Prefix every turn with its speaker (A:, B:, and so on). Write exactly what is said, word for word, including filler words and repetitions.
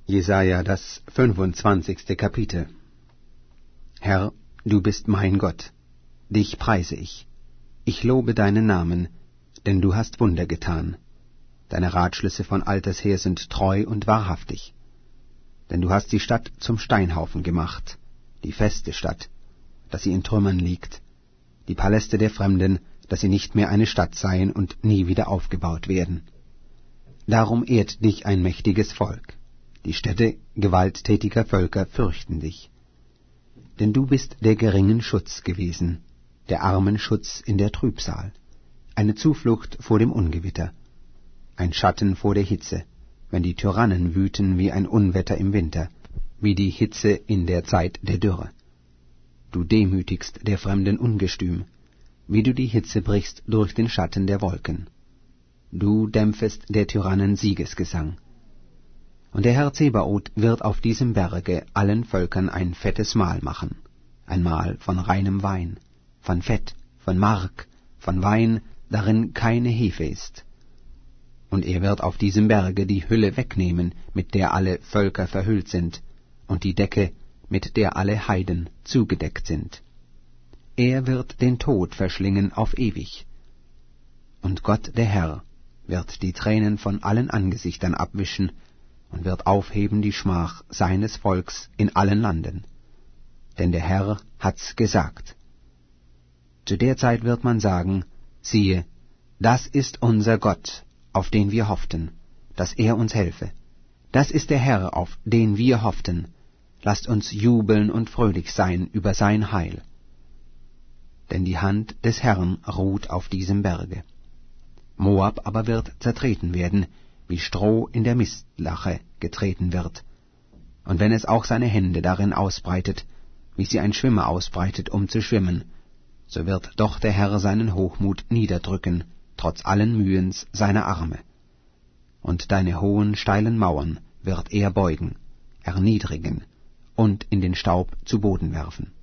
A: Jesaja, das fünfundzwanzigste Kapitel. Herr, du bist mein Gott, dich preise ich. Ich lobe deinen Namen, denn du hast Wunder getan. Deine Ratschlüsse von alters her sind treu und wahrhaftig. Denn du hast die Stadt zum Steinhaufen gemacht, die feste Stadt, dass sie in Trümmern liegt, die Paläste der Fremden, dass sie nicht mehr eine Stadt seien und nie wieder aufgebaut werden. Darum ehrt dich ein mächtiges Volk. Die Städte gewalttätiger Völker fürchten dich. Denn du bist der geringen Schutz gewesen, der armen Schutz in der Trübsal, eine Zuflucht vor dem Ungewitter, ein Schatten vor der Hitze, wenn die Tyrannen wüten wie ein Unwetter im Winter, wie die Hitze in der Zeit der Dürre. Du demütigst der Fremden Ungestüm, wie du die Hitze brichst durch den Schatten der Wolken. Du dämpfest der Tyrannen Siegesgesang. Und der Herr Zebaoth wird auf diesem Berge allen Völkern ein fettes Mahl machen, ein Mahl von reinem Wein, von Fett, von Mark, von Wein, darin keine Hefe ist. Und er wird auf diesem Berge die Hülle wegnehmen, mit der alle Völker verhüllt sind, und die Decke, mit der alle Heiden zugedeckt sind. Er wird den Tod verschlingen auf ewig. Und Gott, der Herr, wird die Tränen von allen Angesichtern abwischen und wird aufheben die Schmach seines Volks in allen Landen. Denn der Herr hat's gesagt. Zu der Zeit wird man sagen, siehe, das ist unser Gott, auf den wir hofften, dass er uns helfe. Das ist der Herr, auf den wir hofften. Lasst uns jubeln und fröhlich sein über sein Heil. Denn die Hand des Herrn ruht auf diesem Berge. Moab aber wird zertreten werden, wie Stroh in der Mistlache getreten wird. Und wenn es auch seine Hände darin ausbreitet, wie sie ein Schwimmer ausbreitet, um zu schwimmen, so wird doch der Herr seinen Hochmut niederdrücken, trotz allen Mühens seiner Arme. Und deine hohen, steilen Mauern wird er beugen, erniedrigen und in den Staub zu Boden werfen.